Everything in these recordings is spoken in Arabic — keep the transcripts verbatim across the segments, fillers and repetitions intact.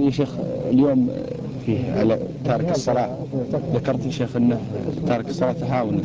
يا شيخ اليوم فيه على تارك الصلاة، ذكرت يا شيخ أنه تارك الصلاة تهاونا.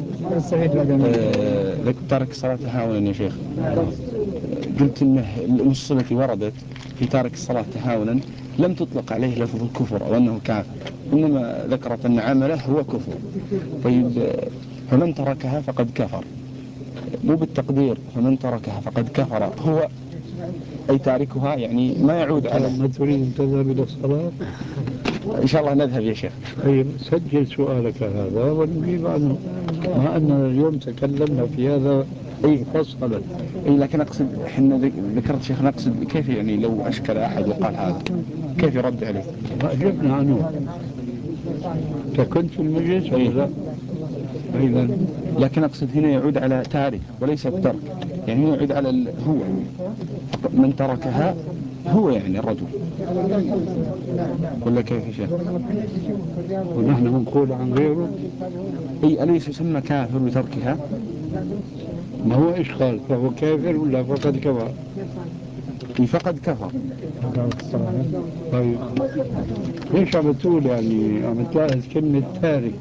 آه تارك الصلاة تهاونا يا شيخ. قلت أنه النصوص التي وردت في تارك الصلاة تهاونا لم تطلق عليه لفظ الكفر أو أنه كافر، إنما ذكرت أن عمله هو كفر. طيب فمن تركها فقد كفر، مو بالتقدير فمن تركها فقد كفر هو أي تاركها، يعني ما يعود على. ما تريد أن تذهب إلى الصلاة؟ إن شاء الله نذهب يا شيخ. طيب سجل سؤالك هذا ونجيب عنه، مع أننا اليوم تكلمنا في هذا أي فصلا. إيه لكن أقصد إحنا ذكرت شيخ، نقصد كيف يعني لو أشكل أحد وقال هذا كيف يرد عليه؟ ما أجبنا عنه. أنت كنت في المجلس ولا لا؟ أيضا لكن أقصد هنا يعود على تارك وليس الترك، يعني هنا يعود على هو من تركها هو يعني الرجل، ولا كيف يا شيخ؟ ونحن نقول عن غيره أي أليس يسمى كافر بتركها؟ ما هو إيش قال؟ فهو كافر ولا فقد كفر؟ فقد كفر. طيب ليش عم تقول يعني عم تلاحظ كلمة تارك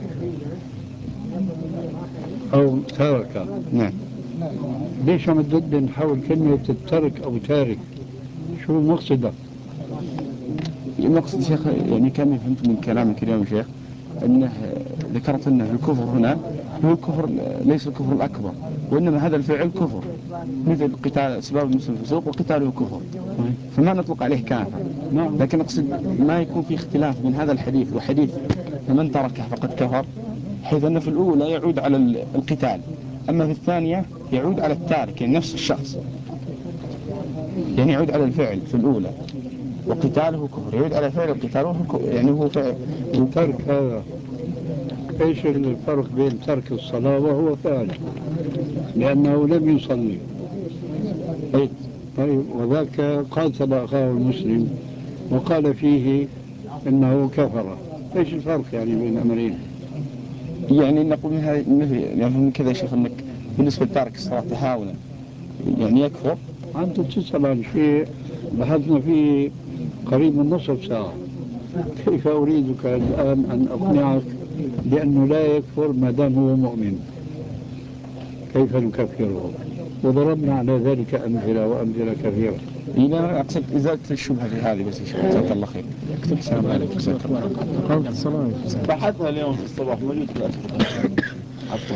أو ترك؟ نعم. ليش عم تدلل حول كلمة الترك أو تارك؟ شو مقصدك؟ المقصد شيخ يعني كان فهمت من كلامك اليوم شيخ أنه ذكرت أنه الكفر هنا هو الكفر ليس الكفر الأكبر، وإنما هذا الفعل كفر، مثل قتال أسباب المسلم الفسوق وقتاله كفر، فما نطلق عليه كافر. لكن أقصد ما يكون في اختلاف من هذا الحديث وحديث فمن تركه فقد كفر، حيث أن في الأولى يعود على القتال، أما في الثانية يعود على التارك، يعني نفس الشخص، يعني يعود على الفعل في الأولى وقتاله كفر، يعود على فعل قتاله كفر، يعني هو فعل الترك هذا ايش الفرق بين ترك الصلاة وهو فعل؟ لأنه لم يصلي. طيب. طيب وذاك قاتل أخاه المسلم وقال فيه إنه كفر، ايش الفرق يعني بين الأمرين؟ يعني نقول من هذا يعني من كذا يا شيخ انك بالنسبة لتارك الصلاة تهاونا يعني يكفر. أنت تسأل عن شيء بحثنا فيه قريب من نصف ساعة، كيف أريدك الآن أن أقنعك بأنه لا يكفر ما دام هو مؤمن؟ كيف نكفره؟ وضربنا على ذلك أمثلة وأمثلة كثيرة. إذا أقصد إزالة الشبهة في هذه بس يا شيخ، جزاك الله خير. اكتب السلام عليكم جزاك الله. بحثها اليوم في الصباح موجود في الأشرطة. عفوا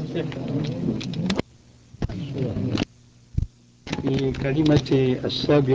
في كلمة السابق